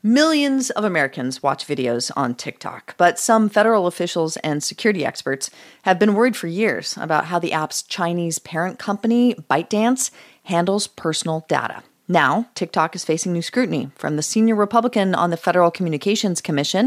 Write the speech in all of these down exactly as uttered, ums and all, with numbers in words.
Millions of Americans watch videos on TikTok, but some federal officials and security experts have been worried for years about how the app's Chinese parent company, ByteDance, handles personal data. Now, TikTok is facing new scrutiny from the senior Republican on the Federal Communications Commission.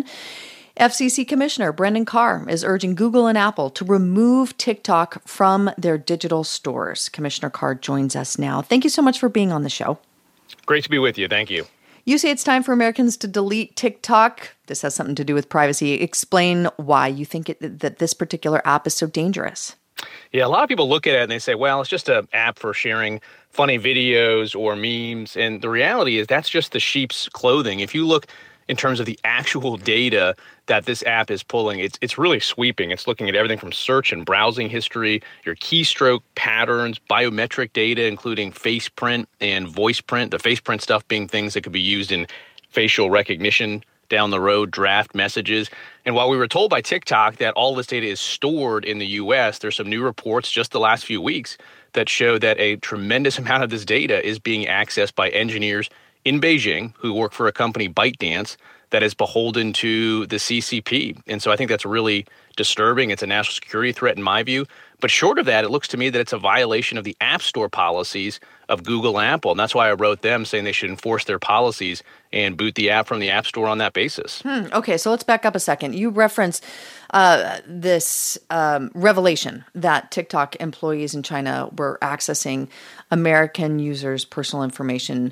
F C C Commissioner Brendan Carr is urging Google and Apple to remove TikTok from their digital stores. Commissioner Carr joins us now. Thank you so much for being on the show. Great to be with you. Thank you. You say it's time for Americans to delete TikTok. This has something to do with privacy. Explain why you think it, that this particular app is so dangerous. Yeah, a lot of people look at it and they say, well, it's just an app for sharing funny videos or memes. And the reality is that's just the sheep's clothing. If you look in terms of the actual data that this app is pulling, it's it's really sweeping. It's looking at everything from search and browsing history, your keystroke patterns, biometric data, including face print and voice print, the face print stuff being things that could be used in facial recognition down the road, draft messages. And while we were told by TikTok that all this data is stored in the U S, there's some new reports just the last few weeks that show that a tremendous amount of this data is being accessed by engineers in Beijing who work for a company, ByteDance, that is beholden to the C C P. And so I think that's really disturbing. It's a national security threat in my view. But short of that, it looks to me that it's a violation of the App Store policies of Google and Apple. And that's why I wrote them saying they should enforce their policies and boot the app from the App Store on that basis. Hmm. Okay, so let's back up a second. You referenced uh, this um, revelation that TikTok employees in China were accessing American users' personal information.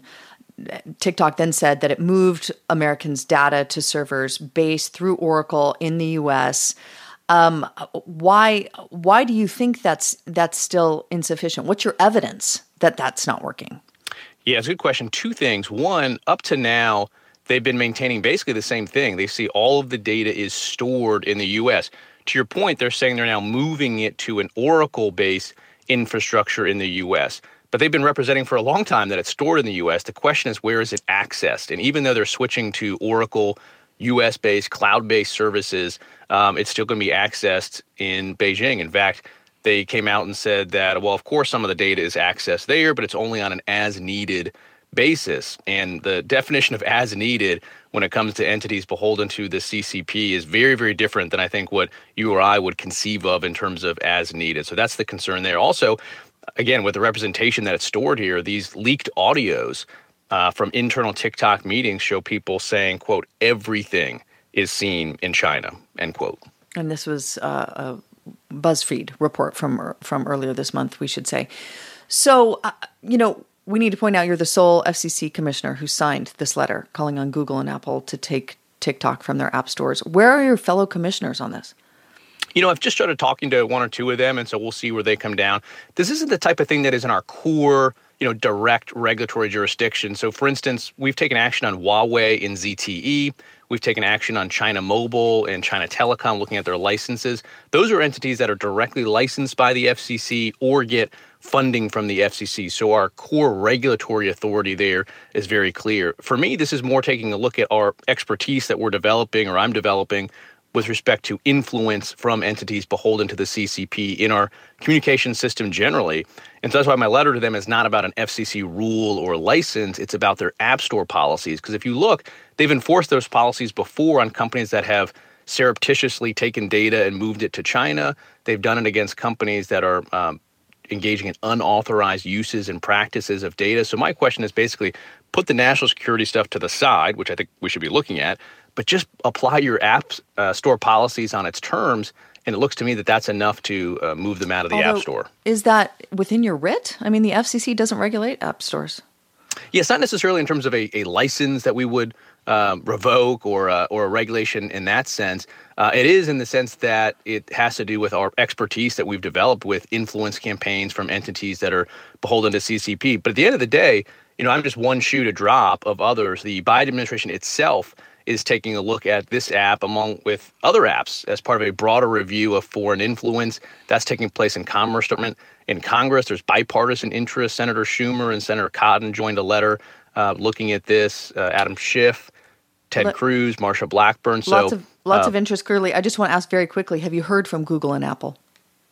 TikTok then said that it moved Americans' data to servers based through Oracle in the U S. Um, why why do you think that's that's still insufficient? What's your evidence that that's not working? Yeah, it's a good question. Two things. One, up to now, they've been maintaining basically the same thing. They see all of the data is stored in the U S. To your point, they're saying they're now moving it to an Oracle-based infrastructure in the U S. But they've been representing for a long time that it's stored in the U S. The question is, where is it accessed? And even though they're switching to Oracle U S-based, cloud-based services, um, it's still going to be accessed in Beijing. In fact, they came out and said that, well, of course, some of the data is accessed there, but it's only on an as-needed basis. And the definition of as needed when it comes to entities beholden to the C C P is very, very different than I think what you or I would conceive of in terms of as needed. So that's the concern there. Also, again, with the representation that it's stored here, these leaked audios uh, from internal TikTok meetings show people saying, quote, everything is seen in China, end quote. And this was uh, a BuzzFeed report from from earlier this month, we should say. So, uh, you know, we need to point out you're the sole F C C commissioner who signed this letter calling on Google and Apple to take TikTok from their app stores. Where are your fellow commissioners on this? You know, I've just started talking to one or two of them, and so we'll see where they come down. This isn't the type of thing that is in our core, you know, direct regulatory jurisdiction. So, for instance, we've taken action on Huawei and Z T E. We've taken action on China Mobile and China Telecom, looking at their licenses. Those are entities that are directly licensed by the F C C or get funding from the F C C. So our core regulatory authority there is very clear. For me, this is more taking a look at our expertise that we're developing or I'm developing with respect to influence from entities beholden to the C C P in our communication system generally. And so that's why my letter to them is not about an F C C rule or license. It's about their App Store policies. Because if you look, they've enforced those policies before on companies that have surreptitiously taken data and moved it to China. They've done it against companies that are um, engaging in unauthorized uses and practices of data. So my question is basically put the national security stuff to the side, which I think we should be looking at, but just apply your app uh, store policies on its terms. And it looks to me that that's enough to uh, move them out of the Although, App Store. Is that within your writ? I mean, the F C C doesn't regulate app stores. Yeah, it's not necessarily in terms of a, a license that we would um, revoke or, uh, or a regulation in that sense. Uh, it is in the sense that it has to do with our expertise that we've developed with influence campaigns from entities that are beholden to C C P. But at the end of the day, you know, I'm just one shoe to drop of others. The Biden administration itself is taking a look at this app among with other apps as part of a broader review of foreign influence. That's taking place in Commerce Department. In Congress, there's bipartisan interest. Senator Schumer and Senator Cotton joined a letter uh, looking at this. Uh, Adam Schiff, Ted Let, Cruz, Marsha Blackburn. So lots of lots uh, of interest. Clearly, I just want to ask very quickly: have you heard from Google and Apple?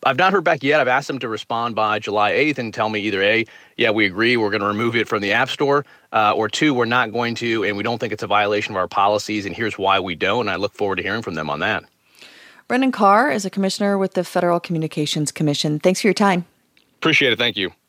I've not heard back yet. I've asked them to respond by July eighth and tell me either A, yeah, we agree, we're going to remove it from the App Store, uh, or two, we're not going to, and we don't think it's a violation of our policies, and here's why we don't. And I look forward to hearing from them on that. Brendan Carr is a commissioner with the Federal Communications Commission. Thanks for your time. Appreciate it. Thank you.